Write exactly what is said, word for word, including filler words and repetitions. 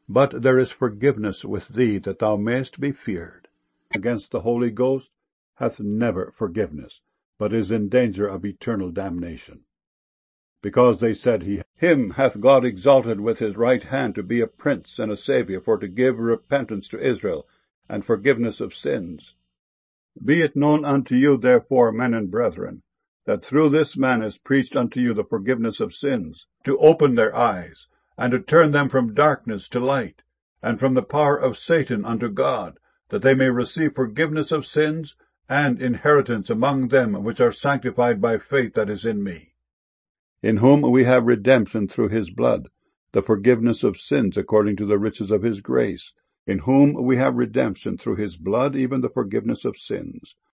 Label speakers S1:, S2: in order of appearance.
S1: But there is forgiveness with thee, that thou mayest be feared. Against the Holy Ghost hath never forgiveness, but is in danger of eternal damnation. Because they said, he, Him hath God exalted with his right hand to be a prince and a Saviour, for to give repentance to Israel, and forgiveness of sins. Be it known unto you, therefore, men and brethren, that through this man is preached unto you the forgiveness of sins, to open their eyes, and to turn them from darkness to light, and from the power of Satan unto God, that they may receive forgiveness of sins, and inheritance among them which are sanctified by faith that is in me. In whom we have redemption through his blood, the forgiveness of sins according to the riches of his grace, in whom we have redemption through his blood, even the forgiveness of sins,